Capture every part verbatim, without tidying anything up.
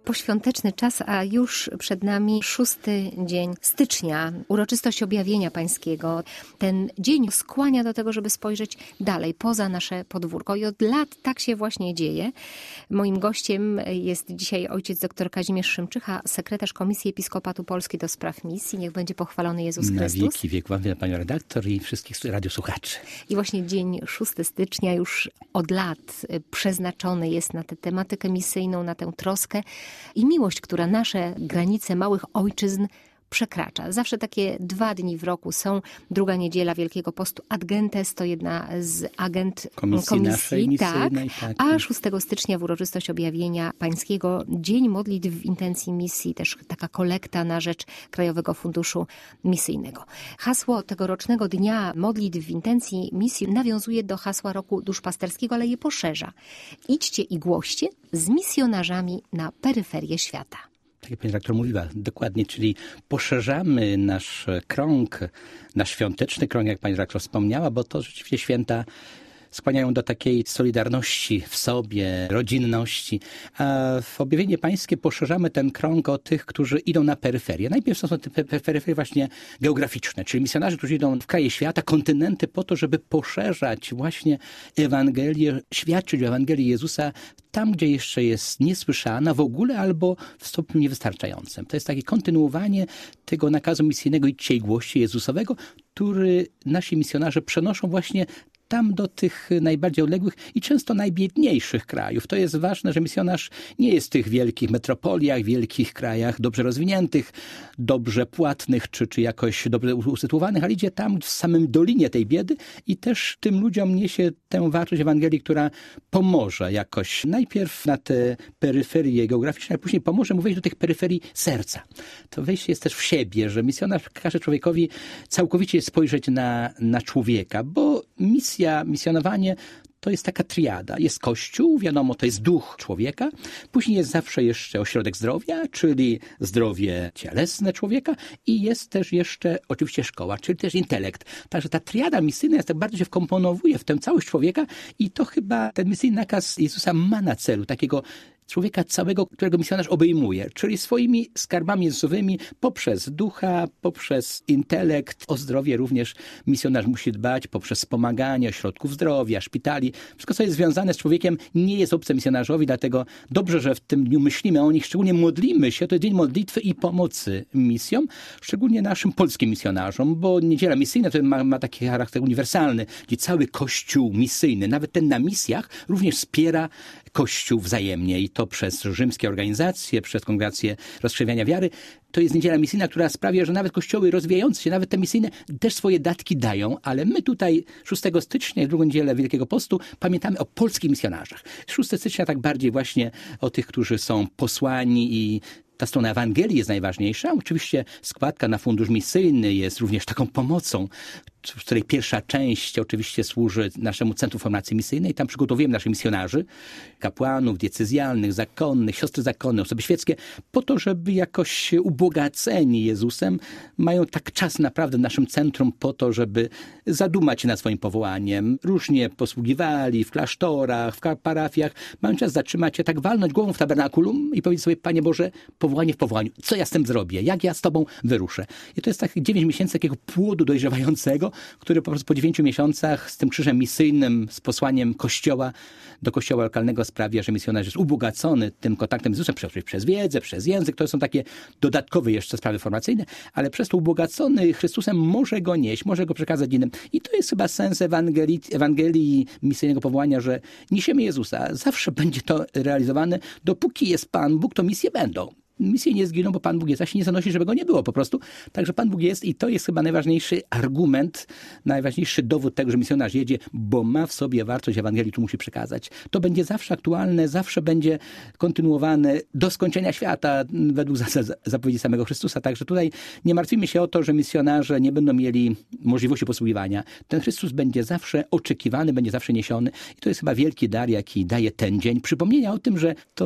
poświąteczny czas, a już przed nami szósty dzień stycznia, uroczystość objawienia pańskiego. Ten dzień skłania do tego, żeby spojrzeć dalej, poza nasze podwórko. I od lat tak się właśnie dzieje. Moim gościem jest dzisiaj ojciec dr Kazimierz Szymczycha, sekretarz Komisji Episkopatu Polski do spraw misji. Niech będzie pochwalony Jezus Na Chrystus. Na wieki wieku wam panią redaktor i wszystkich radiosłuchaczy. I właśnie dzień szóstego stycznia już od lat przeznaczony jest na tę tematykę misyjną, na tę troskę i miłość, która nasze granice małych ojczyzn przekracza. Zawsze takie dwa dni w roku są. Druga niedziela Wielkiego Postu Ad Gentes to jedna z agent komisji, komisji naszej misyjnej, tak, tak. A szóstego stycznia w uroczystość objawienia pańskiego, Dzień Modlitw w Intencji Misji, też taka kolekta na rzecz Krajowego Funduszu Misyjnego. Hasło tegorocznego Dnia Modlitw w Intencji Misji nawiązuje do hasła Roku Duszpasterskiego, ale je poszerza. Idźcie i głoście z misjonarzami na peryferię świata. Tak jak pani redaktor mówiła, dokładnie, czyli poszerzamy nasz krąg, nasz świąteczny krąg, jak pani redaktor wspomniała, bo to rzeczywiście święta skłaniają do takiej solidarności w sobie, rodzinności. A w objawienie pańskie poszerzamy ten krąg o tych, którzy idą na peryferię. Najpierw są te peryferie właśnie geograficzne, czyli misjonarze, którzy idą w kraje świata, kontynenty po to, żeby poszerzać właśnie Ewangelię, świadczyć o Ewangelii Jezusa tam, gdzie jeszcze jest niesłyszana w ogóle albo w stopniu niewystarczającym. To jest takie kontynuowanie tego nakazu misyjnego idźcie i głoście Jezusowego, który nasi misjonarze przenoszą właśnie tam do tych najbardziej odległych i często najbiedniejszych krajów. To jest ważne, że misjonarz nie jest w tych wielkich metropoliach, wielkich krajach dobrze rozwiniętych, dobrze płatnych czy, czy jakoś dobrze usytuowanych, ale idzie tam w samym dolinie tej biedy i też tym ludziom niesie tę wartość Ewangelii, która pomoże jakoś najpierw na te peryferie geograficzne, a później pomoże mu wejść do tych peryferii serca. To wejście jest też w siebie, że misjonarz każe człowiekowi całkowicie spojrzeć na, na człowieka, bo misja Misja, misjonowanie to jest taka triada. Jest Kościół, wiadomo, to jest duch człowieka. Później jest zawsze jeszcze ośrodek zdrowia, czyli zdrowie cielesne człowieka i jest też jeszcze oczywiście szkoła, czyli też intelekt. Także ta triada misyjna jest tak bardzo się wkomponowuje w tę całość człowieka i to chyba ten misyjny nakaz Jezusa ma na celu takiego człowieka całego, którego misjonarz obejmuje, czyli swoimi skarbami Jezusowymi poprzez ducha, poprzez intelekt. O zdrowie również misjonarz musi dbać poprzez wspomaganie ośrodków zdrowia, szpitali. Wszystko, co jest związane z człowiekiem, nie jest obce misjonarzowi, dlatego dobrze, że w tym dniu myślimy o nich, szczególnie modlimy się. To jest dzień modlitwy i pomocy misjom, szczególnie naszym polskim misjonarzom, bo niedziela misyjna to ma, ma taki charakter uniwersalny, gdzie cały Kościół misyjny, nawet ten na misjach, również wspiera Kościół wzajemnie i to przez rzymskie organizacje, przez Kongregację Rozkrzewiania Wiary. To jest niedziela misyjna, która sprawia, że nawet kościoły rozwijające się, nawet te misyjne też swoje datki dają, ale my tutaj szóstego stycznia, drugą niedzielę Wielkiego Postu, pamiętamy o polskich misjonarzach. szóstego stycznia tak bardziej właśnie o tych, którzy są posłani i ta strona Ewangelii jest najważniejsza. Oczywiście składka na fundusz misyjny jest również taką pomocą, w której pierwsza część oczywiście służy naszemu Centrum Formacji Misyjnej. Tam przygotowujemy naszych misjonarzy, kapłanów diecezjalnych, zakonnych, siostry zakonne, osoby świeckie, po to, żeby jakoś ubogaceni Jezusem mają tak czas naprawdę w naszym centrum po to, żeby zadumać się nad swoim powołaniem. Różnie posługiwali w klasztorach, w parafiach. Mają czas zatrzymać się, tak walnąć głową w tabernakulum i powiedzieć sobie, Panie Boże, powołanie w powołaniu. Co ja z tym zrobię? Jak ja z Tobą wyruszę? I to jest tak dziewięć miesięcy takiego płodu dojrzewającego, który po prostu po dziewięciu miesiącach z tym krzyżem misyjnym, z posłaniem Kościoła do Kościoła lokalnego sprawia, że misjonarz jest ubogacony tym kontaktem z Jezusem przez, przez wiedzę, przez język. To są takie dodatkowe jeszcze sprawy formacyjne, ale przez to ubogacony Chrystusem może go nieść, może go przekazać innym. I to jest chyba sens Ewangelii, Ewangelii misyjnego powołania, że niesiemy Jezusa. Zawsze będzie to realizowane. Dopóki jest Pan Bóg, to misje będą. Misje nie zginą, bo Pan Bóg jest, a się nie zanosi, żeby go nie było po prostu. Także Pan Bóg jest i to jest chyba najważniejszy argument, najważniejszy dowód tego, że misjonarz jedzie, bo ma w sobie wartość Ewangelii, którą musi przekazać. To będzie zawsze aktualne, zawsze będzie kontynuowane do skończenia świata według zapowiedzi samego Chrystusa. Także tutaj nie martwimy się o to, że misjonarze nie będą mieli możliwości posługiwania. Ten Chrystus będzie zawsze oczekiwany, będzie zawsze niesiony i to jest chyba wielki dar, jaki daje ten dzień. Przypomnienia o tym, że to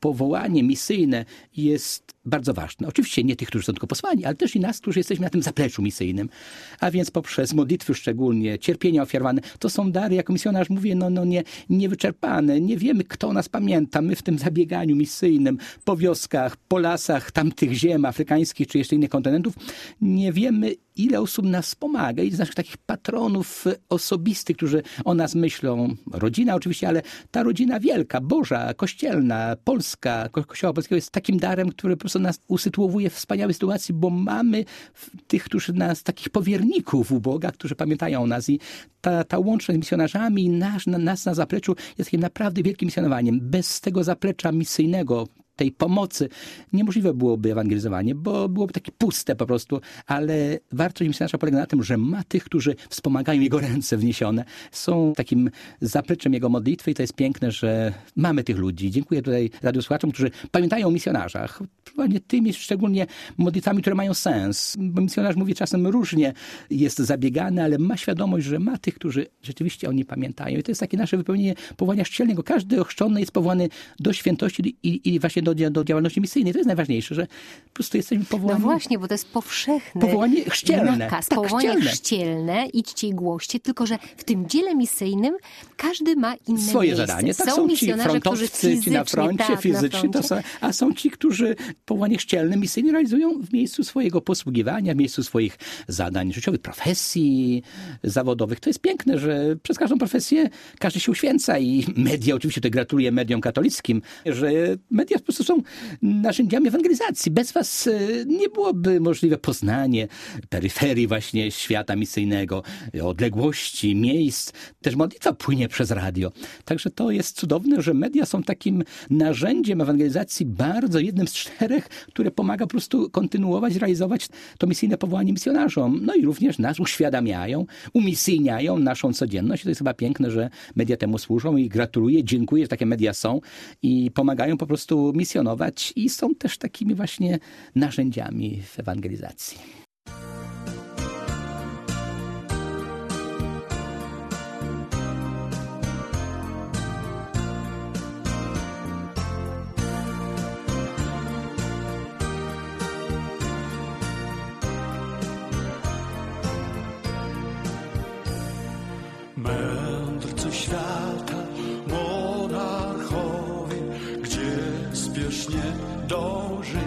powołanie misyjne jest bardzo ważne. Oczywiście nie tych, którzy są tylko posłani, ale też i nas, którzy jesteśmy na tym zapleczu misyjnym. A więc poprzez modlitwy szczególnie, cierpienia ofiarowane, to są dary, jako misjonarz mówię, no, no nie, niewyczerpane. Nie wiemy, kto nas pamięta. My w tym zabieganiu misyjnym po wioskach, po lasach tamtych ziem afrykańskich czy jeszcze innych kontynentów, nie wiemy, ile osób nas pomaga. I z naszych takich patronów osobistych, którzy o nas myślą. Rodzina oczywiście, ale ta rodzina wielka, Boża, kościelna, polska, ko- Kościoła Polskiego jest takim darem, który po prostu nas usytuowuje w wspaniałej sytuacji, bo mamy tych, którzy nas, takich powierników u Boga, którzy pamiętają o nas. I ta, ta łączność z misjonarzami, nas na, nas na zapleczu jest takim naprawdę wielkim misjonowaniem. Bez tego zaplecza misyjnego, tej pomocy niemożliwe byłoby ewangelizowanie, bo byłoby takie puste po prostu, ale wartość misjonarza polega na tym, że ma tych, którzy wspomagają jego ręce wniesione, są takim zapleczem jego modlitwy i to jest piękne, że mamy tych ludzi. Dziękuję tutaj radiosłuchaczom, którzy pamiętają o misjonarzach. Właśnie tymi szczególnie modlitwami, które mają sens. Bo misjonarz mówi czasem różnie, jest zabiegany, ale ma świadomość, że ma tych, którzy rzeczywiście o nim pamiętają. I to jest takie nasze wypełnienie powołania chrzcielnego. Każdy ochrzczony jest powołany do świętości i, i właśnie do, do działalności misyjnej. To jest najważniejsze, że po prostu jesteśmy powołani. No właśnie, bo to jest powszechne. Powołanie chrzcielne. Nakaz, tak, powołanie chrzcielne. chrzcielne. Idźcie i głoście, tylko że w tym dziele misyjnym każdy ma inne swoje miejsce. zadanie. Tak, są, są ci misjonarze, którzy frontowcy, fizycznie, ci na froncie, tak, fizycznie, na to są, a są ci, którzy powołanie chrzcielne, misyjne realizują w miejscu swojego posługiwania, w miejscu swoich zadań życiowych, profesji zawodowych. To jest piękne, że przez każdą profesję każdy się uświęca i media, oczywiście to gratuluję mediom katolickim, że media po prostu są narzędziami ewangelizacji. Bez was nie byłoby możliwe poznanie peryferii właśnie świata misyjnego, odległości, miejsc. Też modlitwa płynie przez radio. Także to jest cudowne, że media są takim narzędziem ewangelizacji, bardzo jednym z czterech, które pomaga po prostu kontynuować, realizować to misyjne powołanie misjonarzom. No i również nas uświadamiają, umisyjniają naszą codzienność. I to jest chyba piękne, że media temu służą i gratuluję, dziękuję, że takie media są i pomagają po prostu misjonować i są też takimi właśnie narzędziami w ewangelizacji. Mędrcy świata, monarchowie, gdzie spiesznie dążycie?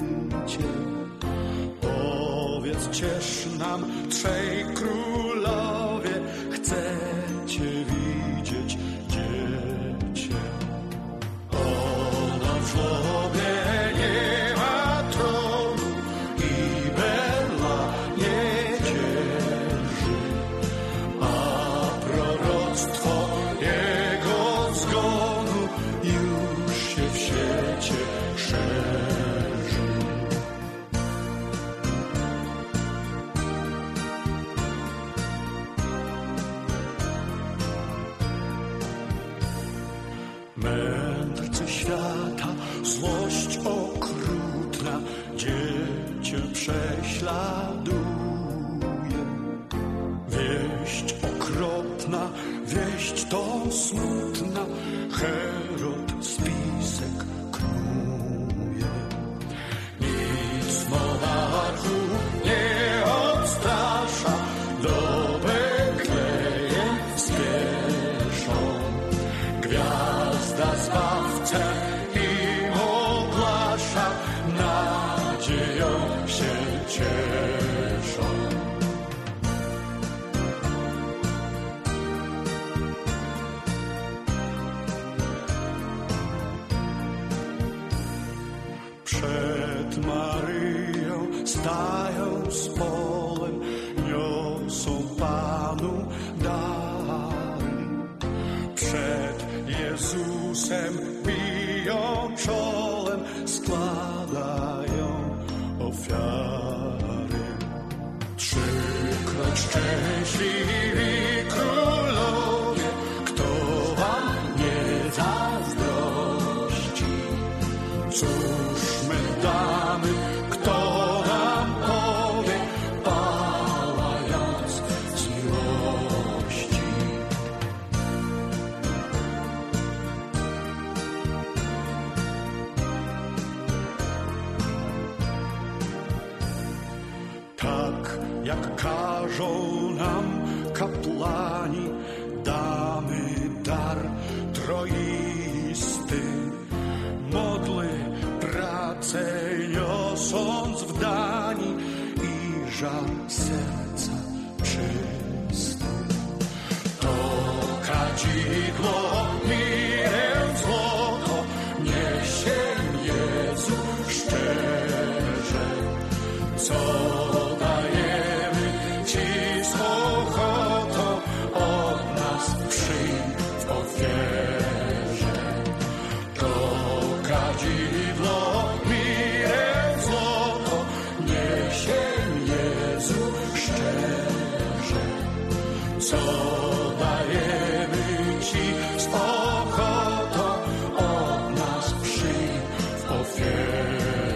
Powiedzcież nam, trzej królowie, chcecie widzieć dziecię? Ona w żłobie nie ma tronu i berła nie dzierży, a proroctwo jego zgonu już się w świecie szerzy. Mędrcy świata, złość okrutna dziecię prześladuje. Wieść okropna, wieść to smutna, Herod spisek knuje. Nic monarchu nie odstrasza, do Betlejem spieszą. Gwiazda Zbawcę im ogłasza, nadzieją się cieszą. Przed Maryją stają z polem, niosą Panu dary. Przed Jezusem biją czołem, składają ofiary. Trzykroć szczęśliwi królowie, kto wam nie zazdrości? Cóż my damy, kto nam powie, pałając z miłości? jak każą nam kapłani, damy dar troisty. Modły pracę niosąc w dani i żar serca czysty. To kadzidło mirę złoto niesie Jezu szczerze, co dajemy Ci z ochotą, od nas przyjm w ofierze. To kadzidło mirę złoto niesie Jezu szczerze, co dajemy Ci z ochotą, od nas przyjm w ofierze.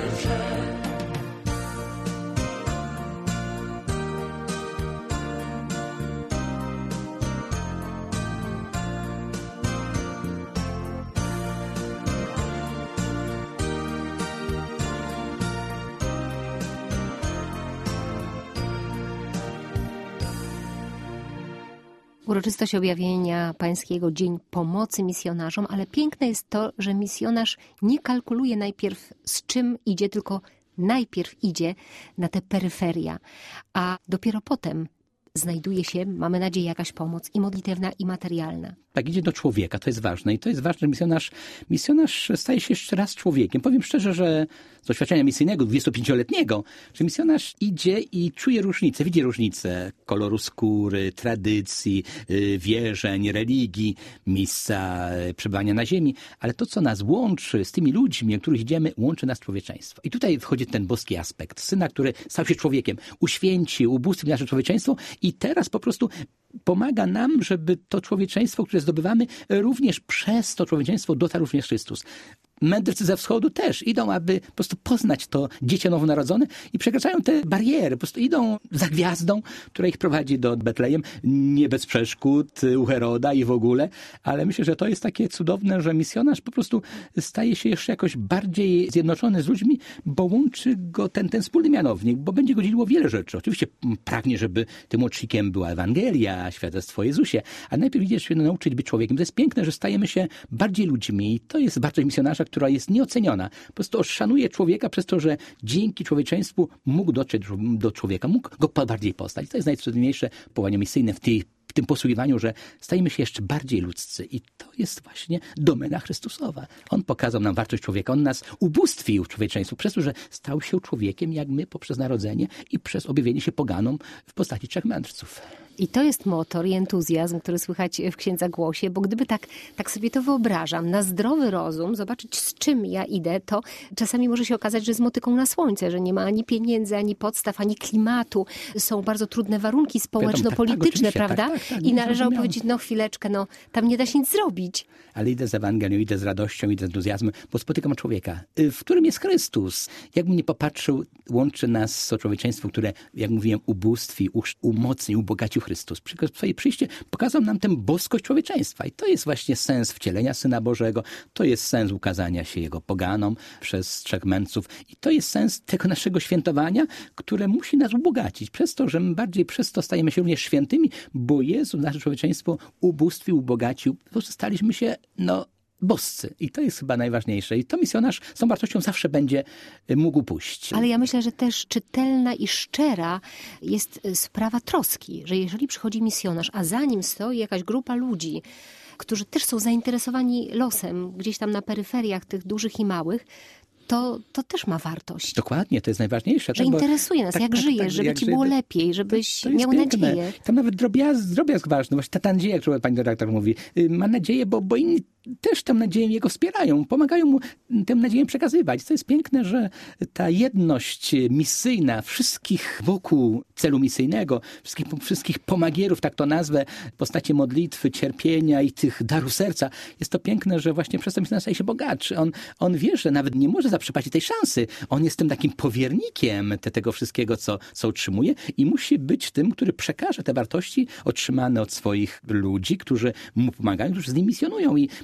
Uroczystość objawienia Pańskiego, Dzień Pomocy Misjonarzom, ale piękne jest to, że misjonarz nie kalkuluje najpierw z czym idzie, tylko najpierw idzie na te peryferia, a dopiero potem znajduje się, mamy nadzieję, jakaś pomoc i modlitewna, i materialna. Tak, idzie do człowieka, to jest ważne. I to jest ważne, że misjonarz, misjonarz staje się jeszcze raz człowiekiem. Powiem szczerze, że z doświadczenia misyjnego, dwudziestopięcioletniego, że misjonarz idzie i czuje różnicę, widzi różnicę koloru skóry, tradycji, wierzeń, religii, miejsca przebywania na ziemi. Ale to, co nas łączy z tymi ludźmi, o których idziemy, łączy nas człowieczeństwo. I tutaj wchodzi ten boski aspekt. Syna, który stał się człowiekiem, uświęcił, ubóstwił nasze człowieczeństwo i teraz po prostu pomaga nam, żeby to człowieczeństwo, które zdobywamy, również przez to człowieczeństwo dotarł również Chrystus. Mędrcy ze wschodu też idą, aby po prostu poznać to dziecię nowonarodzone i przekraczają te bariery. Po prostu idą za gwiazdą, która ich prowadzi do Betlejem. Nie bez przeszkód u Heroda i w ogóle, ale myślę, że to jest takie cudowne, że misjonarz po prostu staje się jeszcze jakoś bardziej zjednoczony z ludźmi, bo łączy go ten, ten wspólny mianownik, bo będzie go dzieliło wiele rzeczy. Oczywiście pragnie, żeby tym łącznikiem była Ewangelia, świadectwo o Jezusie, a najpierw idzie się nauczyć być człowiekiem. To jest piękne, że stajemy się bardziej ludźmi i to jest wartość misjonarza, która jest nieoceniona. Po prostu szanuje człowieka przez to, że dzięki człowieczeństwu mógł dotrzeć do człowieka, mógł go bardziej poznać. To jest najcudowniejsze powołanie misyjne w tej w tym posługiwaniu, że stajemy się jeszcze bardziej ludzcy. I to jest właśnie domena Chrystusowa. On pokazał nam wartość człowieka. On nas ubóstwił człowieczeństwu przez to, że stał się człowiekiem jak my poprzez narodzenie i przez objawienie się poganom w postaci trzech mędrców. I to jest motor i entuzjazm, który słychać w Księdza Głosie, bo gdyby tak, tak sobie to wyobrażam, na zdrowy rozum, zobaczyć z czym ja idę, to czasami może się okazać, że z motyką na słońce, że nie ma ani pieniędzy, ani podstaw, ani klimatu. Są bardzo trudne warunki społeczno-polityczne, tak, tak, prawda? Tak, tak, tak, I należało powiedzieć, no chwileczkę, no tam nie da się nic zrobić. Ale idę z Ewangelią, idę z radością, idę z entuzjazmem, bo spotykam człowieka, w którym jest Chrystus. Jakbym nie popatrzył, łączy nas to człowieczeństwo, które, jak mówiłem, ubóstwi, umocni, ubogacił Chrystus. Przez swoje przyjście pokazał nam tę boskość człowieczeństwa. I to jest właśnie sens wcielenia Syna Bożego, to jest sens ukazania się Jego poganom przez trzech mędrców. I to jest sens tego naszego świętowania, które musi nas ubogacić. Przez to, że my bardziej przez to stajemy się również świętymi, bo Jezus nasze człowieczeństwo ubóstwił, ubogacił. Po prostu staliśmy się, no, boscy. I to jest chyba najważniejsze. I to misjonarz z tą wartością zawsze będzie mógł pójść. Ale ja myślę, że też czytelna i szczera jest sprawa troski, że jeżeli przychodzi misjonarz, a za nim stoi jakaś grupa ludzi, którzy też są zainteresowani losem gdzieś tam na peryferiach tych dużych i małych, to, to też ma wartość. Dokładnie, to jest najważniejsze. Że tak, interesuje nas, tak, jak tak, żyjesz, tak, żeby jak ci żyje, było lepiej, żebyś to, to miał piękne. nadzieję. Tam nawet drobiazg, drobiazg ważny, właśnie ta, ta nadzieja, którą pani redaktor mówi. Ma nadzieję, bo, bo inni też tę nadzieję jego wspierają, pomagają mu tę nadzieję przekazywać. To jest piękne, że ta jedność misyjna wszystkich wokół celu misyjnego, wszystkich, wszystkich pomagierów, tak to nazwę, w postaci modlitwy, cierpienia i tych darów serca. Jest to piękne, że właśnie przez to misjonarz staje się bogatszy. On, on wie, że nawet nie może zaprzepaścić tej szansy. On jest tym takim powiernikiem te, tego wszystkiego, co, co otrzymuje i musi być tym, który przekaże te wartości otrzymane od swoich ludzi, którzy mu pomagają, którzy z nim misjonują. I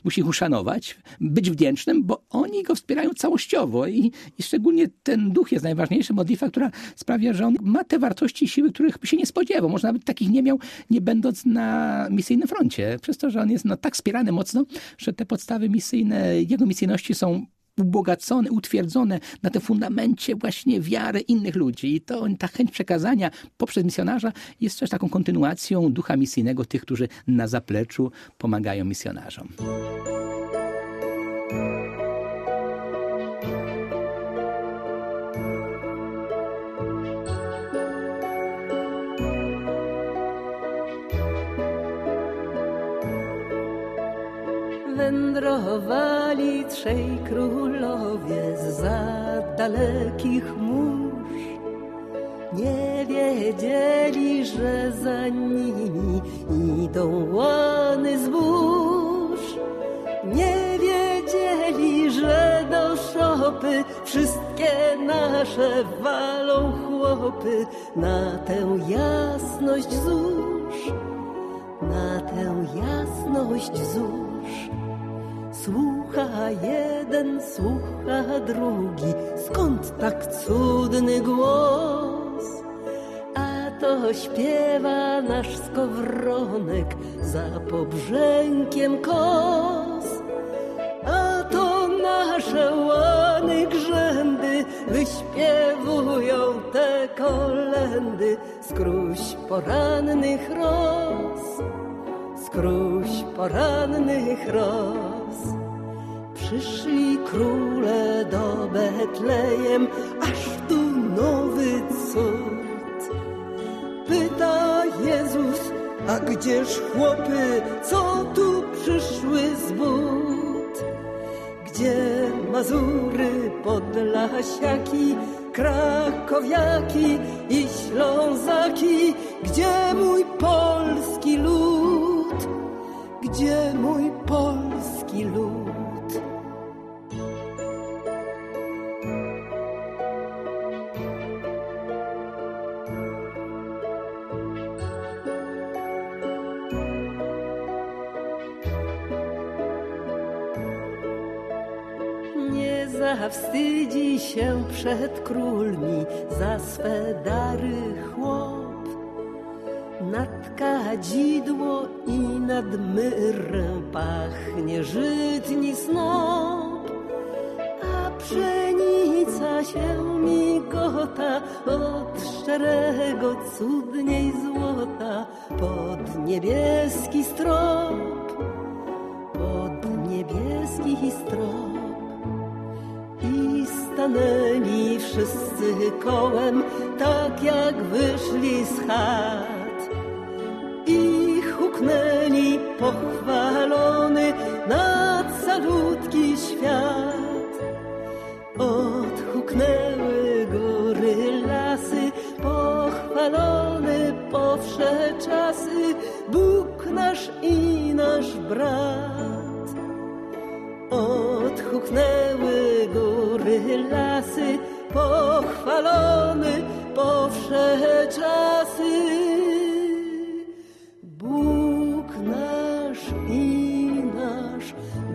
musi ich uszanować, być wdzięcznym, bo oni go wspierają całościowo i, i szczególnie ten duch jest najważniejszy, modlitwa, która sprawia, że on ma te wartości i siły, których by się nie spodziewał. Może nawet takich nie miał, nie będąc na misyjnym froncie. Przez to, że on jest no, tak wspierany mocno, że te podstawy misyjne, jego misyjności są ubogacone, utwierdzone na tym fundamencie właśnie wiary innych ludzi. I to ta chęć przekazania poprzez misjonarza jest też taką kontynuacją ducha misyjnego tych, którzy na zapleczu pomagają misjonarzom. Wędrowali trzej królowie zza dalekich mórz. Nie wiedzieli, że za nimi idą łany zbóż. Nie wiedzieli, że do szopy wszystkie nasze walą chłopy. Na tę jasność złóż, na tę jasność złóż. Słucha jeden, słucha drugi, skąd tak cudny głos? A to śpiewa nasz skowronek za pobrzękiem kos. A to nasze łany grzędy wyśpiewują te kolendy. Skróś porannych roz, skróś porannych roz. Przyszli króle do Betlejem, aż tu nowy cud. Pyta Jezus, a gdzież chłopy, co tu przyszły z wód? Gdzie Mazury, Podlasiaki, Krakowiaki i Ślązaki? Gdzie mój polski lud? Gdzie mój polski lud? Nie zawstydzi się przed królmi za swe dary chłop. Nad kadzidło i nad myrrę pachnie żytni snop, a pszenica się migota od szczerego cudniej złota pod niebieski strop, pod niebieski strop. I stanęli wszyscy kołem, tak jak wyszli z chat. I huknęli pochwalony na calutki świat. Odhuknęły góry, lasy, pochwalony po wsze czasy Bóg nasz i nasz brat. Odhuknęły góry, lasy, pochwalony po wsze czasy Bóg nasz i nasz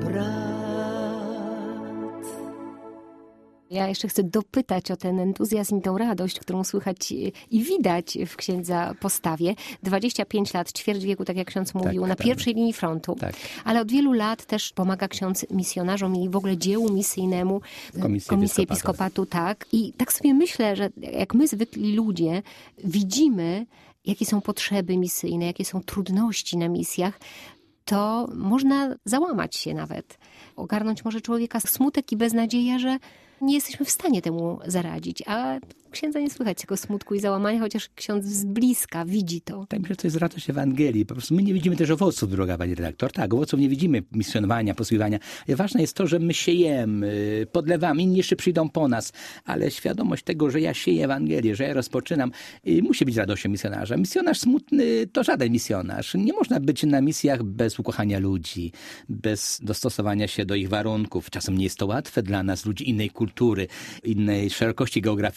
brat. Ja jeszcze chcę dopytać o ten entuzjazm i tą radość, którą słychać i widać w księdza postawie. dwadzieścia pięć lat, ćwierć wieku, tak jak ksiądz mówił, tak, na tak. pierwszej linii frontu. Tak. Ale od wielu lat też pomaga ksiądz misjonarzom i w ogóle dziełu misyjnemu. Komisji, Komisji Episkopatu, tak. I tak sobie myślę, że jak my zwykli ludzie widzimy, jakie są potrzeby misyjne, jakie są trudności na misjach, to można załamać się nawet. Ogarnąć może człowieka smutek i beznadzieja, że nie jesteśmy w stanie temu zaradzić. A księdza nie słychać tego smutku i załamania, chociaż ksiądz z bliska widzi to. Tak, myślę, że to jest radość Ewangelii. Po prostu my nie widzimy też owoców, droga pani redaktor. Tak, owoców nie widzimy, misjonowania, posługiwania. Ważne jest to, że my siejemy, podlewamy, inni jeszcze przyjdą po nas, ale świadomość tego, że ja sieję Ewangelię, że ja rozpoczynam, musi być radością misjonarza. Misjonarz smutny to żaden misjonarz. Nie można być na misjach bez ukochania ludzi, bez dostosowania się do ich warunków. Czasem nie jest to łatwe dla nas, ludzi innej kultury, innej szerokości geograficznej,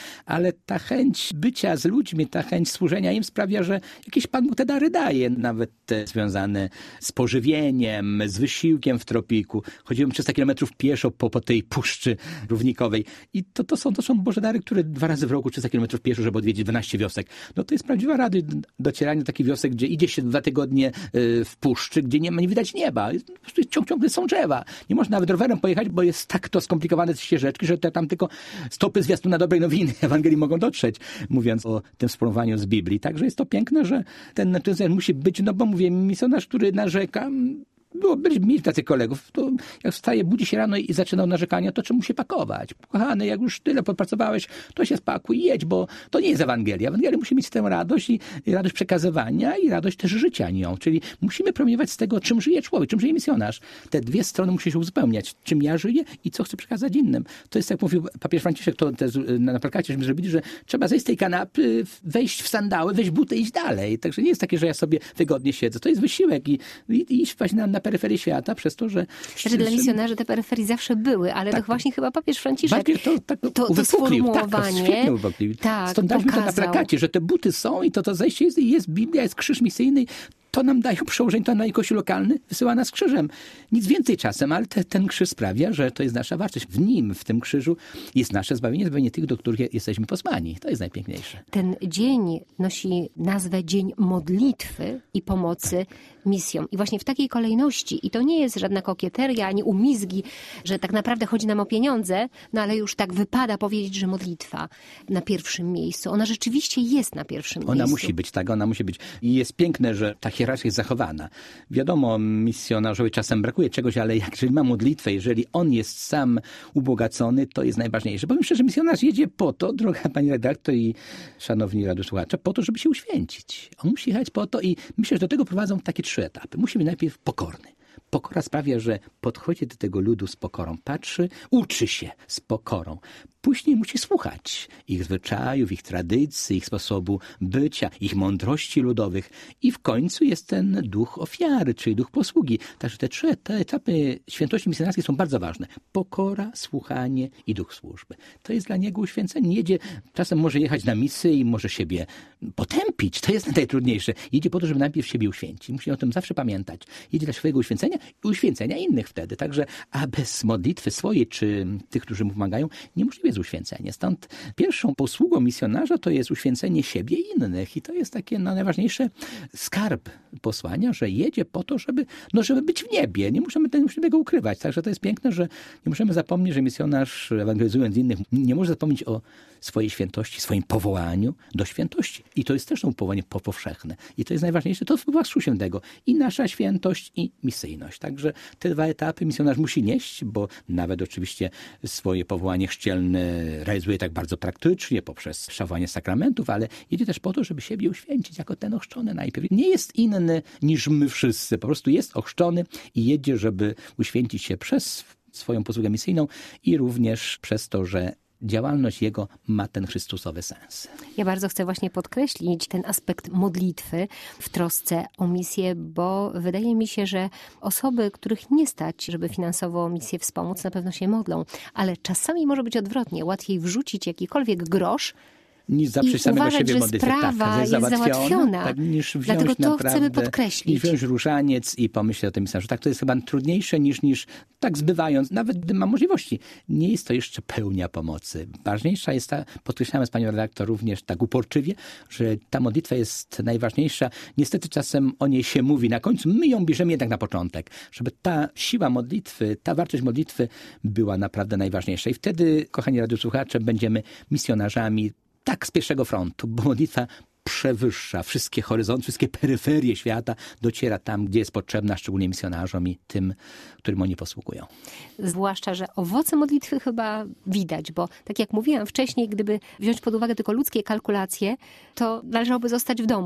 ale ta chęć bycia z ludźmi, ta chęć służenia im sprawia, że jakieś Pan Bóg te dary daje, nawet te związane z pożywieniem, z wysiłkiem w tropiku. Chodziłem trzysta kilometrów pieszo po, po tej puszczy równikowej i to, to, są, to są Boże dary, które dwa razy w roku trzysta kilometrów pieszo, żeby odwiedzić dwanaście wiosek. No to jest prawdziwa radość docierania do takich wiosek, gdzie idzie się dwa tygodnie w puszczy, gdzie nie ma, nie widać nieba. Po prostu ciąg, ciągle są drzewa. Nie można nawet rowerem pojechać, bo jest tak to skomplikowane te ścieżeczki, że te tam tylko stopy zwiastuna dobrej nowiny Ewangelii mogą dotrzeć, mówiąc o tym wspomnieniu z Biblii. Także jest to piękne, że ten entuzjazm musi być, no bo mówię, misjonarz, który narzeka, było, byliśmy mieli tacy kolegów, to jak wstaje, budzi się rano i zaczyna narzekania, to czemu się pakować? Kochany, jak już tyle podpracowałeś, to się spakuj i jedź, bo to nie jest Ewangelia. Ewangelia musi mieć tę radość i, i radość przekazywania i radość też życia nią. Czyli musimy promować z tego, czym żyje człowiek, czym żyje misjonarz. Te dwie strony musi się uzupełniać. Czym ja żyję i co chcę przekazać innym. To jest, jak mówił papież Franciszek, to te, na plakacie żeśmy zrobili, że trzeba zejść z tej kanapy, wejść w sandały, wejść w buty i iść dalej. Także nie jest takie, że ja sobie wygodnie siedzę. To jest wysiłek i, i, i iść właśnie na, na peryferię świata, przez to, że... Znaczy dla misjonarzy te peryferie zawsze były, ale tak, to właśnie chyba papież Franciszek to, tak, to, to sformułowanie... Tak, tak, stąd daliśmy to na pokazał. plakacie, że te buty są i to, to zejście jest, i jest Biblia, jest krzyż misyjny. To nam dają przełożenie, to na kościół lokalny wysyła nas krzyżem. Nic więcej czasem, ale te, ten krzyż sprawia, że to jest nasza wartość. W nim, w tym krzyżu jest nasze zbawienie, zbawienie tych, do których jesteśmy posłani. To jest najpiękniejsze. Ten dzień nosi nazwę Dzień Modlitwy i Pomocy Misjom. I właśnie w takiej kolejności, i to nie jest żadna kokieteria, ani umizgi, że tak naprawdę chodzi nam o pieniądze, no ale już tak wypada powiedzieć, że modlitwa na pierwszym miejscu. Ona rzeczywiście jest na pierwszym ona miejscu. Ona musi być, tak, ona musi być. I jest piękne, że ta hierarchia jest zachowana. Wiadomo, misjonarzowi czasem brakuje czegoś, ale jak, jeżeli ma modlitwę, jeżeli on jest sam ubogacony, to jest najważniejsze. Powiem szczerze, misjonarz jedzie po to, droga pani redaktor i szanowni radiosłuchacze, po to, żeby się uświęcić. On musi jechać po to i myślę, że do tego prowadzą takie trzy etapy. Musi być najpierw pokorny. Pokora sprawia, że podchodzi do tego ludu z pokorą, patrzy, uczy się z pokorą. Później musi słuchać ich zwyczajów, ich tradycji, ich sposobu bycia, ich mądrości ludowych. I w końcu jest ten duch ofiary, czyli duch posługi. Także te trzy te etapy świętości misjonarskiej są bardzo ważne. Pokora, słuchanie i duch służby. To jest dla niego uświęcenie. Jedzie, czasem może jechać na misję i może siebie potępić. To jest najtrudniejsze. Jedzie po to, żeby najpierw siebie uświęcić. Musi o tym zawsze pamiętać. Jedzie dla swojego uświęcenia i uświęcenia innych wtedy. Także, a bez modlitwy swojej, czy tych, którzy mu pomagają, niemożliwe jest uświęcenie. Stąd pierwszą posługą misjonarza to jest uświęcenie siebie i innych. I to jest takie no, najważniejsze skarb posłania, że jedzie po to, żeby, no, żeby być w niebie. Nie musimy, nie musimy tego ukrywać. Także to jest piękne, że nie możemy zapomnieć, że misjonarz ewangelizując innych nie może zapomnieć o swojej świętości, swoim powołaniu do świętości. I to jest też to powołanie powszechne. I to jest najważniejsze. To wpływa Chrztu Świętego. I nasza świętość, i misyjność. Także te dwa etapy misjonarz musi nieść, bo nawet oczywiście swoje powołanie chrzcielne realizuje tak bardzo praktycznie poprzez szafowanie sakramentów, ale jedzie też po to, żeby siebie uświęcić jako ten ochrzczony najpierw. Nie jest inny niż my wszyscy. Po prostu jest ochrzczony i jedzie, żeby uświęcić się przez swoją posługę misyjną i również przez to, że działalność jego ma ten chrystusowy sens. Ja bardzo chcę właśnie podkreślić ten aspekt modlitwy w trosce o misję, bo wydaje mi się, że osoby, których nie stać, żeby finansowo misję wspomóc, na pewno się modlą, ale czasami może być odwrotnie. Łatwiej wrzucić jakikolwiek grosz niż zaprzeć samego uważać, siebie że modlitwy. sprawa tak, jest załatwiona, załatwiona. Tak, niż wziąć Dlatego to naprawdę, chcemy podkreślić. Niż wziąć różaniec i pomyśleć o tym misjonarzu. Tak, to jest chyba trudniejsze niż, niż tak zbywając, nawet gdy ma możliwości. Nie jest to jeszcze pełnia pomocy. Ważniejsza jest ta, podkreślamy z panią redaktor również tak uporczywie, że ta modlitwa jest najważniejsza. Niestety czasem o niej się mówi na końcu. My ją bierzemy jednak na początek. Żeby ta siła modlitwy, ta wartość modlitwy była naprawdę najważniejsza. I wtedy, kochani radiosłuchacze, będziemy misjonarzami tak z pierwszego frontu, bo modlitwa przewyższa wszystkie horyzonty, wszystkie peryferie świata, dociera tam, gdzie jest potrzebna, szczególnie misjonarzom i tym, którym oni posługują. Zwłaszcza, że owoce modlitwy chyba widać, bo tak jak mówiłam wcześniej, gdyby wziąć pod uwagę tylko ludzkie kalkulacje, to należałoby zostać w domu.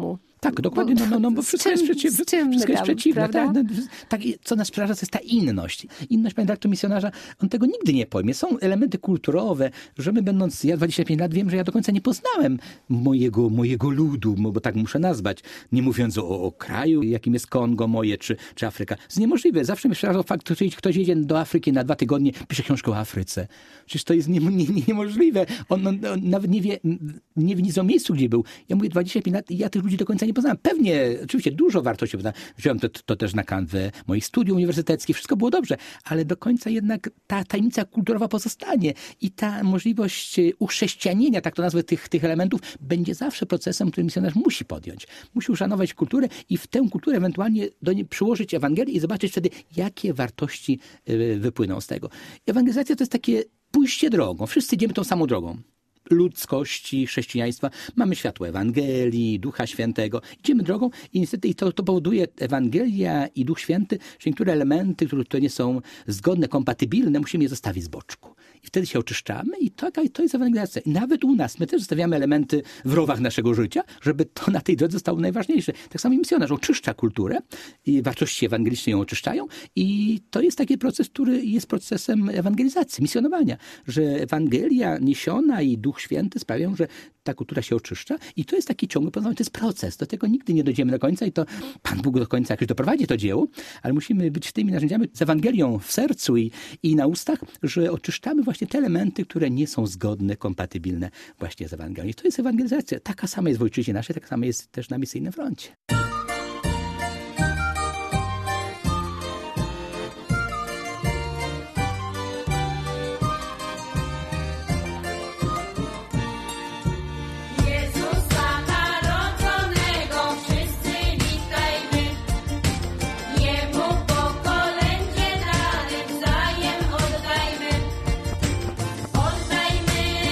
Tak, dokładnie, no, no, no bo wszystko czym, jest, przeciw, z czym wszystko jest gramy, przeciwne. prawda? Tak, no, tak, co nas przeraża, to jest ta inność. Inność, panie redaktor, misjonarza, on tego nigdy nie pojmie. Są elementy kulturowe, że my będąc, ja dwadzieścia pięć lat wiem, że ja do końca nie poznałem mojego, mojego ludu, bo tak muszę nazwać, nie mówiąc o, o kraju, jakim jest Kongo moje, czy, czy Afryka. To jest niemożliwe. Zawsze mnie przerażał fakt, że ktoś jedzie do Afryki na dwa tygodnie, pisze książkę o Afryce. Przecież to jest nie, nie, nie, niemożliwe. On, on, on nawet nie wie, nie wie nic o miejscu, gdzie był. Ja mówię dwadzieścia pięć lat i ja tych ludzi do końca nie poznałem. Pewnie, oczywiście dużo wartości poznałem. Wziąłem to, to też na kanwę moich studiów uniwersyteckich. Wszystko było dobrze, ale do końca jednak ta tajemnica kulturowa pozostanie i ta możliwość uchrzeszczanienia, tak to nazwę, tych, tych elementów będzie zawsze procesem, który misjonarz musi podjąć. Musi uszanować kulturę i w tę kulturę ewentualnie do niej przyłożyć Ewangelię i zobaczyć wtedy, jakie wartości wypłyną z tego. Ewangelizacja to jest takie pójście drogą. Wszyscy idziemy tą samą drogą. Ludzkości, chrześcijaństwa. Mamy światło Ewangelii, Ducha Świętego. Idziemy drogą i niestety to, to powoduje Ewangelia i Duch Święty, że niektóre elementy, które to nie są zgodne, kompatybilne, musimy je zostawić z boczku. I wtedy się oczyszczamy i to, to jest ewangelizacja. I nawet u nas, my też zostawiamy elementy w rowach naszego życia, żeby to na tej drodze zostało najważniejsze. Tak samo misjonarz oczyszcza kulturę i wartości ewangeliczne ją oczyszczają i to jest taki proces, który jest procesem ewangelizacji, misjonowania, że Ewangelia niesiona i Duch Święty sprawiają, że ta kultura się oczyszcza i to jest taki ciągły poznanie, to jest proces. Do tego nigdy nie dojdziemy do końca i to Pan Bóg do końca jakoś doprowadzi to dzieło, ale musimy być tymi narzędziami z Ewangelią w sercu i, i na ustach, że oczyszczamy właśnie te elementy, które nie są zgodne, kompatybilne właśnie z Ewangelią. I to jest ewangelizacja. Taka sama jest w ojczyźnie naszej, taka sama jest też na misyjnym froncie.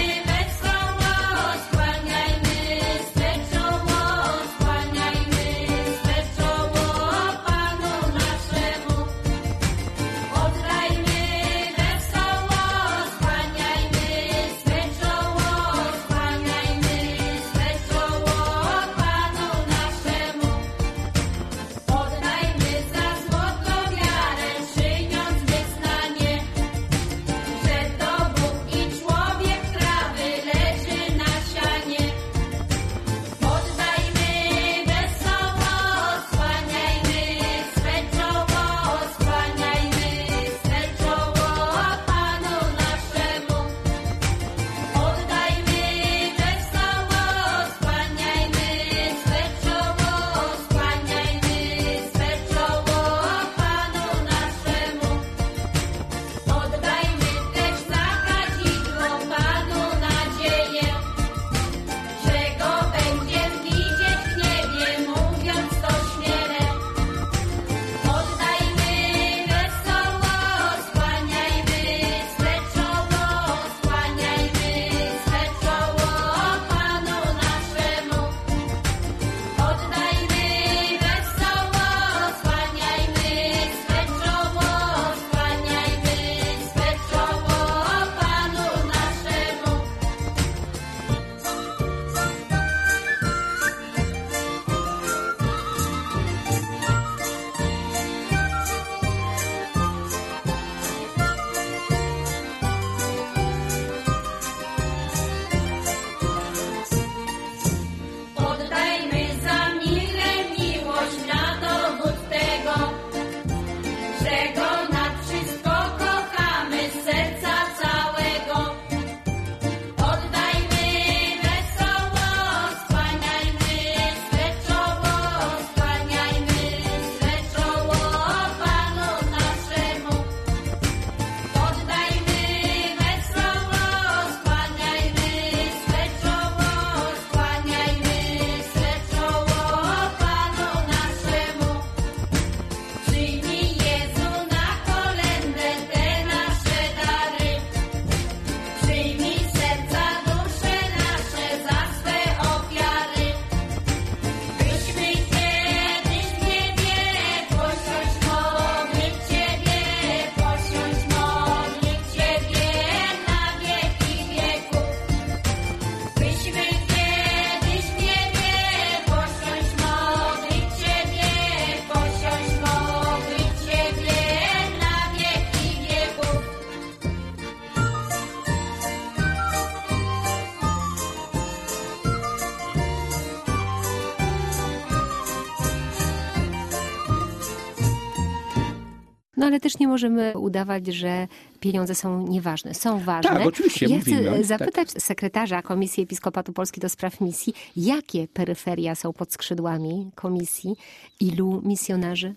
Skłaniajmy, No ale też nie możemy udawać, że pieniądze są nieważne. Są ważne. Tak, oczywiście. Ja mówimy, chcę tak. zapytać sekretarza Komisji Episkopatu Polski do spraw misji, jakie peryferia są pod skrzydłami komisji? Ilu misjonarzy?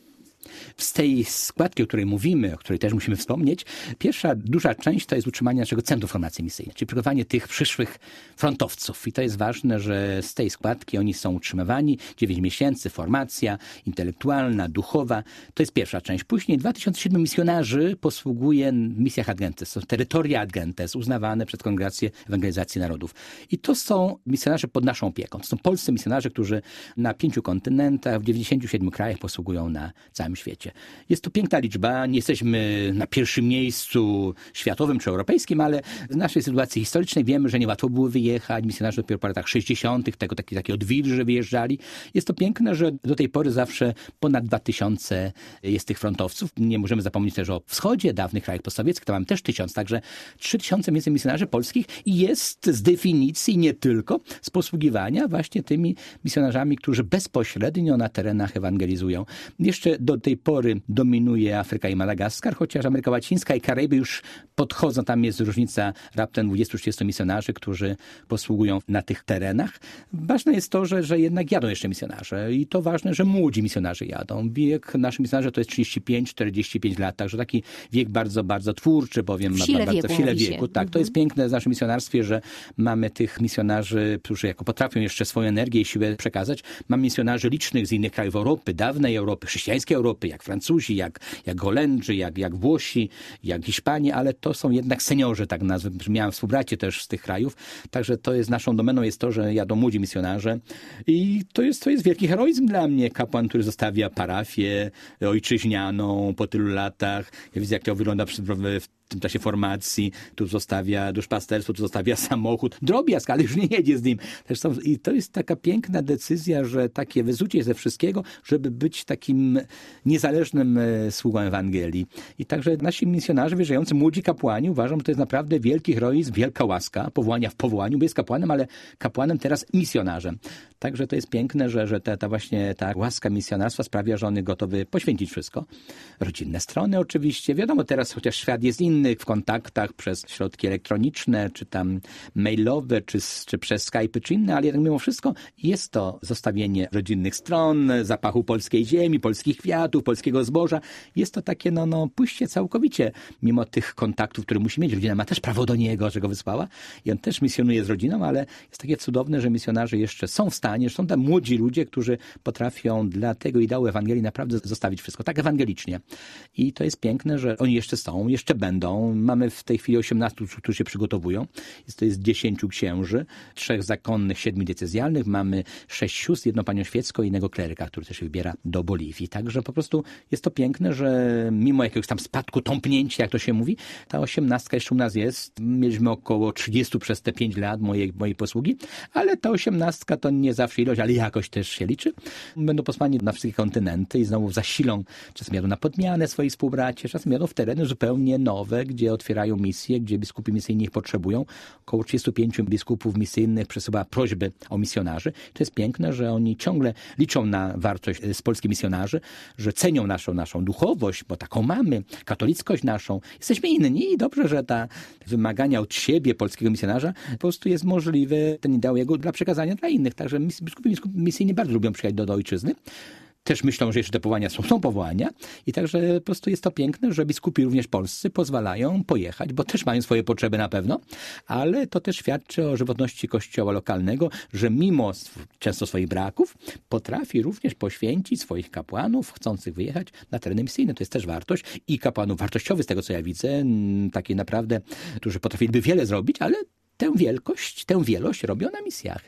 Z tej składki, o której mówimy, o której też musimy wspomnieć, pierwsza duża część to jest utrzymanie naszego Centrum Formacji Misyjnej, czyli przygotowanie tych przyszłych frontowców. I to jest ważne, że z tej składki oni są utrzymywani. dziewięć miesięcy, formacja intelektualna, duchowa. To jest pierwsza część. Później dwa tysiące siedmiu misjonarzy posługuje w misjach Ad Gentes. Są terytoria Ad Gentes, uznawane przez Kongregację Ewangelizacji Narodów. I to są misjonarze pod naszą opieką. To są polscy misjonarze, którzy na pięciu kontynentach, w dziewięćdziesięciu siedmiu krajach posługują na całym świecie. Jest to piękna liczba. Nie jesteśmy na pierwszym miejscu światowym czy europejskim, ale w naszej sytuacji historycznej wiemy, że niełatwo było wyjechać. Misjonarze dopiero po latach sześćdziesiątych tego takie, takie odwilży wyjeżdżali. Jest to piękne, że do tej pory zawsze ponad dwa tysiące jest tych frontowców. Nie możemy zapomnieć też o wschodzie, dawnych krajach postsowieckich. Tam mamy też tysiąc, także trzy tysiące między misjonarzy polskich i jest z definicji nie tylko z posługiwania właśnie tymi misjonarzami, którzy bezpośrednio na terenach ewangelizują. Jeszcze do tej pory dominuje Afryka i Madagaskar, chociaż Ameryka Łacińska i Karaiby już podchodzą. Tam jest różnica raptem dwudziestu trzydziestu misjonarzy, którzy posługują na tych terenach. Ważne jest to, że, że jednak jadą jeszcze misjonarze i to ważne, że młodzi misjonarze jadą. Wiek naszych misjonarzy to jest trzydzieści pięć czterdzieści pięć lat, także taki wiek bardzo, bardzo twórczy, powiem. W sile bardzo, wieku. W sile wieku, tak. Mhm. To jest piękne w naszym misjonarstwie, że mamy tych misjonarzy, którzy jako potrafią jeszcze swoją energię i siłę przekazać. Mamy misjonarzy licznych z innych krajów Europy, dawnej Europy, chrześcijańskiej Europy, jak Francuzi, jak, jak Holendrzy, jak, jak Włosi, jak Hiszpanie, ale to są jednak seniorzy, tak nazwę. Miałem współbracie też z tych krajów, także to jest naszą domeną, jest to, że jadą młodzi misjonarze i to jest, to jest wielki heroizm dla mnie. Kapłan, który zostawia parafię ojczyźnianą po tylu latach. Ja widzę, jak to wygląda przy, w w tym czasie formacji, tu zostawia duszpasterstwo, tu zostawia samochód, drobiazg, ale już nie jedzie z nim. Też są, i to jest taka piękna decyzja, że takie wyzucie ze wszystkiego, żeby być takim niezależnym sługą Ewangelii. I także nasi misjonarze wierzający, młodzi kapłani, uważam, że to jest naprawdę wielki heroizm, wielka łaska, powołania w powołaniu, bo jest kapłanem, ale kapłanem teraz misjonarzem. Także to jest piękne, że, że ta, ta właśnie ta łaska misjonarstwa sprawia, że on jest gotowy poświęcić wszystko. Rodzinne strony oczywiście. Wiadomo, teraz chociaż świat jest inny, w kontaktach przez środki elektroniczne, czy tam mailowe, czy, czy przez Skype, czy inne, ale jednak mimo wszystko jest to zostawienie rodzinnych stron, zapachu polskiej ziemi, polskich kwiatów, polskiego zboża. Jest to takie, no, no, pójście całkowicie mimo tych kontaktów, które musi mieć. Rodzina ma też prawo do niego, że go wysłała i on też misjonuje z rodziną, ale jest takie cudowne, że misjonarze jeszcze są w stanie, że są tam młodzi ludzie, którzy potrafią dla tego ideału Ewangelii naprawdę zostawić wszystko, tak ewangelicznie. I to jest piękne, że oni jeszcze są, jeszcze będą. Mamy w tej chwili osiemnastu, którzy się przygotowują. Jest, to jest dziesięciu księży, trzech zakonnych, siedmiu decyzjalnych. Mamy sześć sióstr, jedną panią świecką i jednego kleryka, który też się wybiera do Boliwii. Także po prostu jest to piękne, że mimo jakiegoś tam spadku, tąpnięcia, jak to się mówi, ta osiemnastka jeszcze u nas jest. Mieliśmy około trzydziestu przez te pięć lat mojej, mojej posługi, ale ta osiemnastka to nie zawsze ilość, ale jakość też się liczy. Będą posłani na wszystkie kontynenty i znowu zasilą. Czasem jadą na podmianę swoich współbraci, czasem jadą w tereny zupełnie nowe, gdzie otwierają misje, gdzie biskupi misyjni ich potrzebują. Około trzydziestu pięciu biskupów misyjnych przesyła prośby o misjonarzy. To jest piękne, że oni ciągle liczą na wartość z polskich misjonarzy, że cenią naszą, naszą duchowość, bo taką mamy, katolickość naszą. Jesteśmy inni i dobrze, że ta wymagania od siebie polskiego misjonarza po prostu jest możliwy ten ideał jego dla przekazania dla innych. Także biskupi misyjni bardzo lubią przyjechać do, do ojczyzny. Też myślą, że jeszcze te powołania są, są powołania i także po prostu jest to piękne, że biskupi również polscy pozwalają pojechać, bo też mają swoje potrzeby na pewno, ale to też świadczy o żywotności kościoła lokalnego, że mimo często swoich braków potrafi również poświęcić swoich kapłanów chcących wyjechać na tereny misyjne. To jest też wartość i kapłanów wartościowych, z tego co ja widzę, takie naprawdę, którzy potrafiliby wiele zrobić, ale tę wielkość, tę wielość robią na misjach.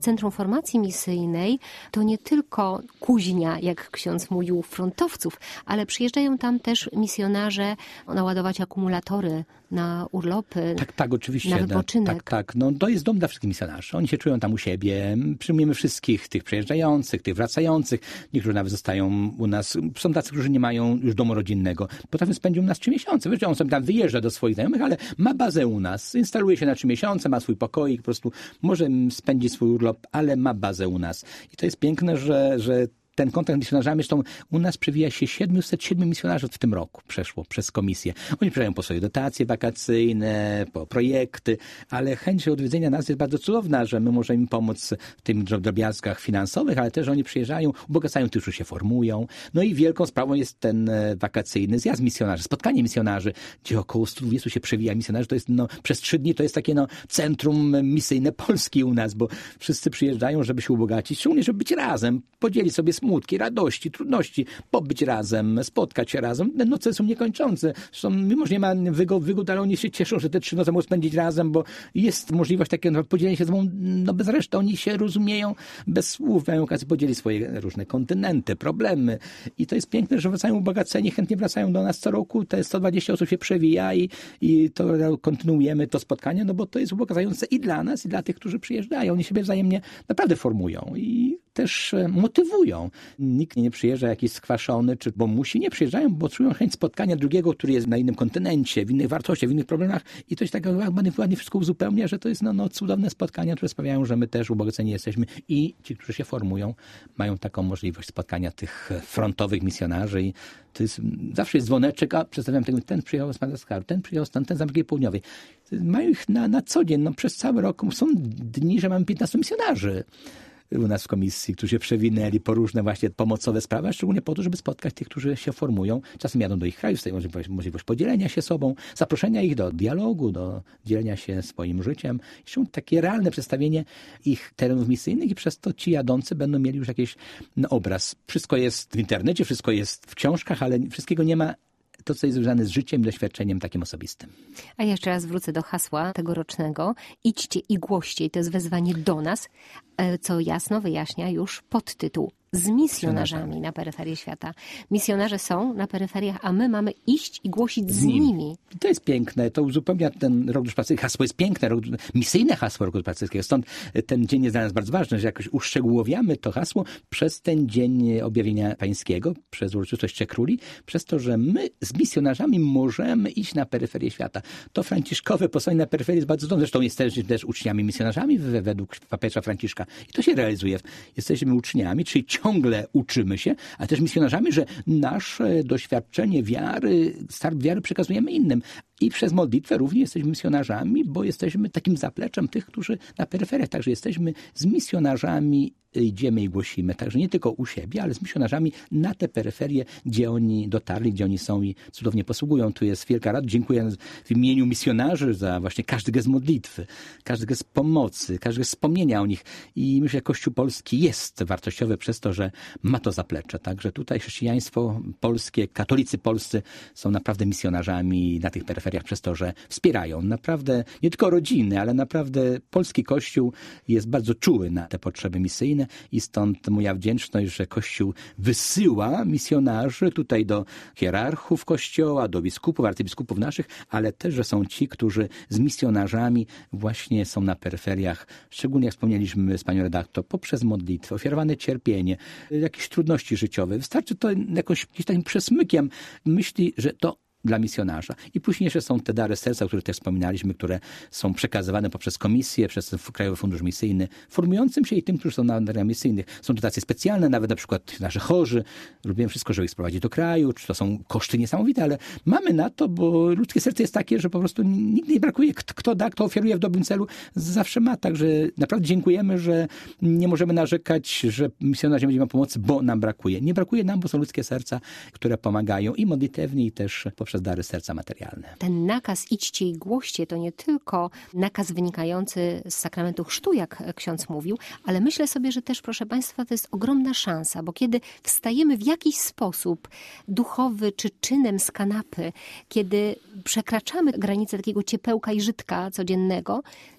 Centrum Formacji Misyjnej to nie tylko kuźnia, jak ksiądz mówił, frontowców, ale przyjeżdżają tam też misjonarze naładować akumulatory na urlopy, Tak, tak, oczywiście. na wypoczynek. Tak, tak. No, to jest dom dla wszystkich misjonarzy. Oni się czują tam u siebie. Przyjmujemy wszystkich, tych przejeżdżających, tych wracających. Niektórzy nawet zostają u nas. Są tacy, którzy nie mają już domu rodzinnego. Potrafią spędzić u nas trzy miesiące. Wiesz, on sobie tam wyjeżdża do swoich znajomych, ale ma bazę u nas. Instaluje się na trzy miesiące, ma swój pokoik, po prostu może spędzić swój urlop, ale ma bazę u nas. I to jest piękne, że, że ten kontakt z misjonarzami, zresztą u nas przewija się siedemset siedem misjonarzy w tym roku przeszło przez komisję. Oni przyjeżdżają po swoje dotacje wakacyjne, po projekty, ale chęć odwiedzenia nas jest bardzo cudowna, że my możemy im pomóc w tym drobiazgach finansowych, ale też oni przyjeżdżają, ubogacają tych, którzy się formują. No i wielką sprawą jest ten wakacyjny zjazd misjonarzy, spotkanie misjonarzy, gdzie około stu dwudziestu się przewija misjonarzy. To jest no, przez trzy dni to jest takie no, centrum misyjne Polski u nas, bo wszyscy przyjeżdżają, żeby się ubogacić, szczególnie, żeby być razem, podzielić sobie smutki, radości, trudności, pobyć razem, spotkać się razem. Noce są niekończące. Zresztą, mimo że nie ma wygód, wygód, ale oni się cieszą, że te trzy noce mogą spędzić razem, bo jest możliwość takiego podzielenia się ze sobą, no bez reszty. Oni się rozumieją bez słów, mają okazję podzielić swoje różne kontynenty, problemy. I to jest piękne, że wracają ubogaceni, chętnie wracają do nas co roku. Te sto dwadzieścia osób się przewija i, i to kontynuujemy to spotkanie, no bo to jest ubogacające i dla nas, i dla tych, którzy przyjeżdżają. Oni siebie wzajemnie naprawdę formują i też motywują. Nikt nie przyjeżdża jakiś skwaszony, czy, bo musi, nie przyjeżdżają, bo czują chęć spotkania drugiego, który jest na innym kontynencie, w innych wartościach, w innych problemach i to się tak ładnie wszystko uzupełnia, że to jest no, no, cudowne spotkania, które sprawiają, że my też ubogaceni jesteśmy i ci, którzy się formują, mają taką możliwość spotkania tych frontowych misjonarzy i to jest, zawsze jest dzwoneczek, a przedstawiam tego, ten przyjechał z Madagaskaru, ten przyjechał stąd, ten z Ameryki Południowej. Mają ich na, na co dzień, no, przez cały rok. Są dni, że mamy piętnastu misjonarzy u nas w komisji, którzy się przewinęli po różne właśnie pomocowe sprawy, a szczególnie po to, żeby spotkać tych, którzy się formują. Czasem jadą do ich krajów, jest możliwość, możliwość podzielenia się sobą, zaproszenia ich do dialogu, do dzielenia się swoim życiem. Zresztą takie realne przedstawienie ich terenów misyjnych i przez to ci jadący będą mieli już jakiś no, obraz. Wszystko jest w internecie, wszystko jest w książkach, ale wszystkiego nie ma to, co jest związane z życiem, doświadczeniem takim osobistym. A jeszcze raz wrócę do hasła tegorocznego. Idźcie i głoście. I to jest wezwanie do nas, co jasno wyjaśnia już podtytuł. Z misjonarzami na peryferię świata. Misjonarze są na peryferiach, a my mamy iść i głosić z, z nimi. nimi. To jest piękne. To uzupełnia ten rok dusz pasterskiej. Hasło jest piękne. Rok, misyjne hasło roku pasterskiego. Stąd ten dzień jest dla nas bardzo ważny, że jakoś uszczegółowiamy to hasło przez ten dzień objawienia pańskiego, przez uroczystość Trzech Króli, przez to, że my z misjonarzami możemy iść na peryferię świata. To franciszkowe posłanie na peryferię jest bardzo cudowne. Zresztą jesteśmy też uczniami misjonarzami według papieża Franciszka. I to się realizuje. Jesteśmy uczniami, czyli ciągle uczymy się, a też misjonarzami, że nasze doświadczenie wiary, skarb wiary przekazujemy innym. I przez modlitwę również jesteśmy misjonarzami, bo jesteśmy takim zapleczem tych, którzy na peryferiach. Także jesteśmy z misjonarzami, idziemy i głosimy. Także nie tylko u siebie, ale z misjonarzami na te peryferie, gdzie oni dotarli, gdzie oni są i cudownie posługują. Tu jest wielka radość. Dziękuję w imieniu misjonarzy za właśnie każdy gest modlitwy, każdy gest pomocy, każdy gest wspomnienia o nich. I myślę, że Kościół polski jest wartościowy przez to, że ma to zaplecze. Także tutaj chrześcijaństwo polskie, katolicy polscy są naprawdę misjonarzami na tych peryferiach przez to, że wspierają naprawdę nie tylko rodziny, ale naprawdę polski Kościół jest bardzo czuły na te potrzeby misyjne i stąd moja wdzięczność, że Kościół wysyła misjonarzy tutaj do hierarchów Kościoła, do biskupów, arcybiskupów naszych, ale też, że są ci, którzy z misjonarzami właśnie są na peryferiach, szczególnie jak wspomnieliśmy z panią redaktor, poprzez modlitwę, ofiarowane cierpienie, jakieś trudności życiowe. Wystarczy to jakoś, jakimś takim przesmykiem myśli, że to dla misjonarza. I później jeszcze są te dary serca, o których też wspominaliśmy, które są przekazywane poprzez komisję, przez Krajowy Fundusz Misyjny, formującym się i tym, którzy są na terenach misyjnych. Są dotacje specjalne, nawet na przykład nasze chorzy. Robimy wszystko, żeby ich sprowadzić do kraju, czy to są koszty niesamowite, ale mamy na to, bo ludzkie serce jest takie, że po prostu nigdy nie brakuje. Kto da, kto ofiaruje w dobrym celu, zawsze ma. Także naprawdę dziękujemy, że nie możemy narzekać, że misjonarz nie będzie miał pomocy, bo nam brakuje. Nie brakuje nam, bo są ludzkie serca, które pomagają i modlitewnie, i też poprzez dary serca materialne. Ten nakaz idźcie i głoście to nie tylko nakaz wynikający z sakramentu chrztu, jak ksiądz mówił, ale myślę sobie, że też, proszę Państwa, to jest ogromna szansa, bo kiedy wstajemy w jakiś sposób duchowy czy czynem z kanapy, kiedy przekraczamy granicę takiego ciepełka i żytka codziennego,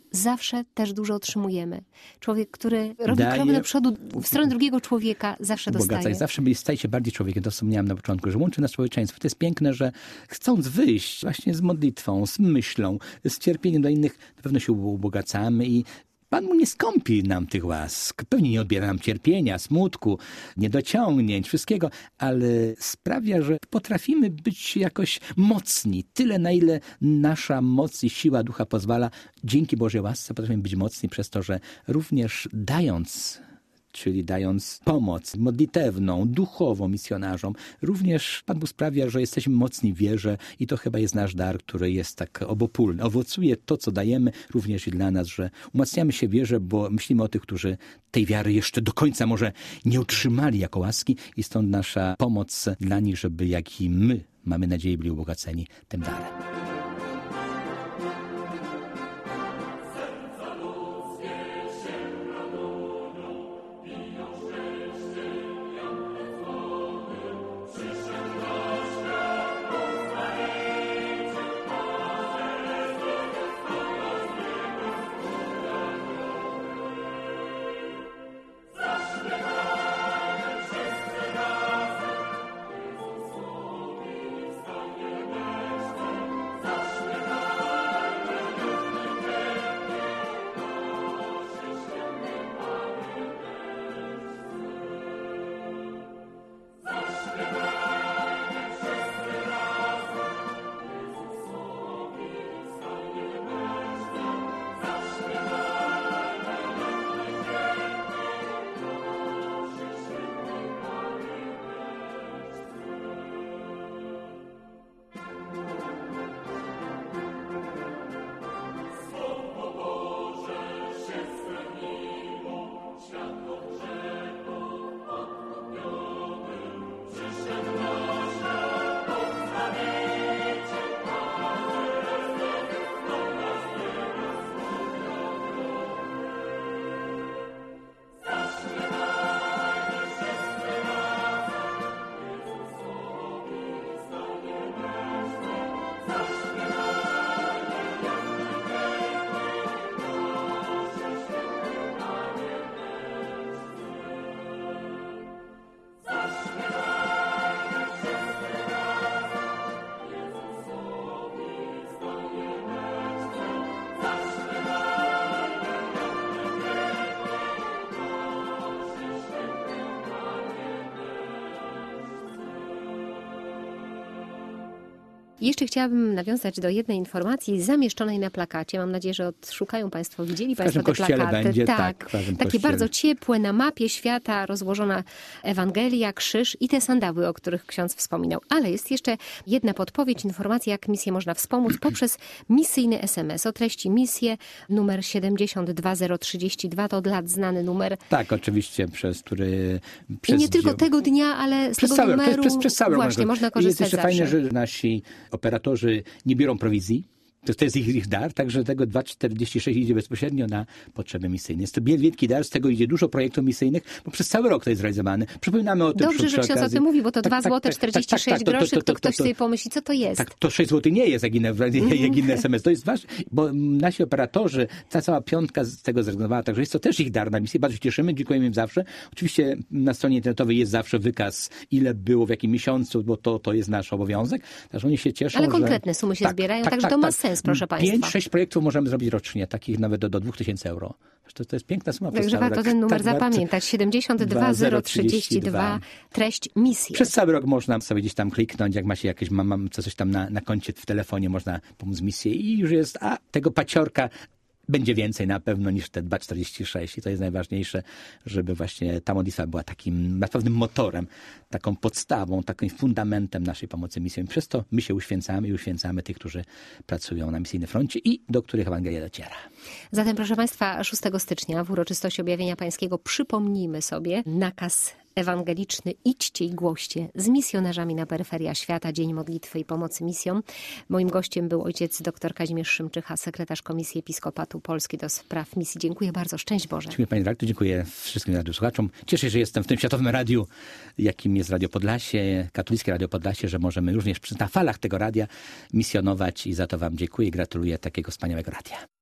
zawsze też dużo otrzymujemy. Człowiek, który robi Daje, krok do przodu w stronę drugiego człowieka, zawsze Bogacaj. dostaje. Zawsze byli, staje się bardziej człowiekiem. To wspomniałem na początku, że łączy nas społeczeństwo. To jest piękne, że chcąc wyjść właśnie z modlitwą, z myślą, z cierpieniem dla innych, na pewno się ubogacamy i Pan mu nie skąpi nam tych łask. Pewnie nie odbiera nam cierpienia, smutku, niedociągnięć, wszystkiego, ale sprawia, że potrafimy być jakoś mocni. Tyle, na ile nasza moc i siła ducha pozwala. Dzięki Bożej łasce potrafimy być mocni przez to, że również dając, czyli dając pomoc modlitewną, duchową misjonarzom, również Pan Bóg sprawia, że jesteśmy mocni w wierze i to chyba jest nasz dar, który jest tak obopólny. Owocuje to, co dajemy, również i dla nas, że umacniamy się w wierze, bo myślimy o tych, którzy tej wiary jeszcze do końca może nie otrzymali jako łaski i stąd nasza pomoc dla nich, żeby jak i my, mamy nadzieję, byli ubogaceni tym darem. Jeszcze chciałabym nawiązać do jednej informacji zamieszczonej na plakacie. Mam nadzieję, że odszukają Państwo, widzieli Państwo te plakaty. Będzie, tak, tak w każdym takie kościele. bardzo ciepłe, na mapie świata rozłożona Ewangelia, krzyż i te sandały, o których ksiądz wspominał. Ale jest jeszcze jedna podpowiedź, informacja, jak misję można wspomóc poprzez misyjny es em es o treści misję numer siedemdziesiąt dwa zero trzydzieści dwa. To od lat znany numer. Tak, oczywiście, przez który... Przez I nie tylko dzieł... tego dnia, ale z przez tego cały, numeru przez, przez cały właśnie rok. można I korzystać jest jeszcze zawsze. fajne, że nasi operatorzy nie biorą prowizji. To, to jest ich, ich dar, także tego dwa czterdzieści sześć idzie bezpośrednio na potrzeby misyjne. Jest to wielki dar, z tego idzie dużo projektów misyjnych, bo przez cały rok to jest zrealizowane. Przypominamy o tym. Dobrze, przy, że przy ksiądz o tym mówi, bo to tak, dwa złote czterdzieści sześć groszy, to ktoś sobie pomyśli, co to jest. Tak, to sześć złotych nie jest, jak inne, jak inne es em es. To jest ważne, bo nasi operatorzy, ta cała piątka z tego zrezygnowała, także jest to też ich dar na misję. Bardzo się cieszymy, dziękujemy im zawsze. Oczywiście na stronie internetowej jest zawsze wykaz, ile było w jakim miesiącu, bo to, to jest nasz obowiązek. Także oni się cieszą, ale że... konkretne sumy się tak, zbierają, tak, także tak, to ma tak. sens, proszę Państwa. Pięć, sześć projektów możemy zrobić rocznie, takich nawet do, do dwóch tysięcy euro. To, to jest piękna suma. Także warto ten numer tak, zapamiętać. siedemdziesiąt dwa zero trzydzieści dwa, treść misji. Przez cały rok można sobie gdzieś tam kliknąć, jak ma się jakieś, mam, mam coś tam na, na koncie w telefonie, można pomóc misję i już jest, a tego paciorka będzie więcej na pewno niż te dwa czterdzieści sześć i to jest najważniejsze, żeby właśnie ta modlitwa była takim na pewnym motorem, taką podstawą, takim fundamentem naszej pomocy misjom. Przez to my się uświęcamy i uświęcamy tych, którzy pracują na misyjnym froncie i do których Ewangelia dociera. Zatem, proszę Państwa, szóstego stycznia w uroczystości Objawienia Pańskiego przypomnijmy sobie nakaz ewangeliczny idźcie i głoście z misjonarzami na peryferia świata, Dzień Modlitwy i Pomocy Misjom. Moim gościem był ojciec dr Kazimierz Szymczycha, sekretarz Komisji Episkopatu Polski do spraw misji. Dziękuję bardzo. Szczęść Boże. Dziękuję Pani redaktor, dziękuję wszystkim radiosłuchaczom. Cieszę się, że jestem w tym światowym radiu, jakim jest Radio Podlasie, katolickie Radio Podlasie, że możemy również na falach tego radia misjonować i za to Wam dziękuję i gratuluję takiego wspaniałego radia.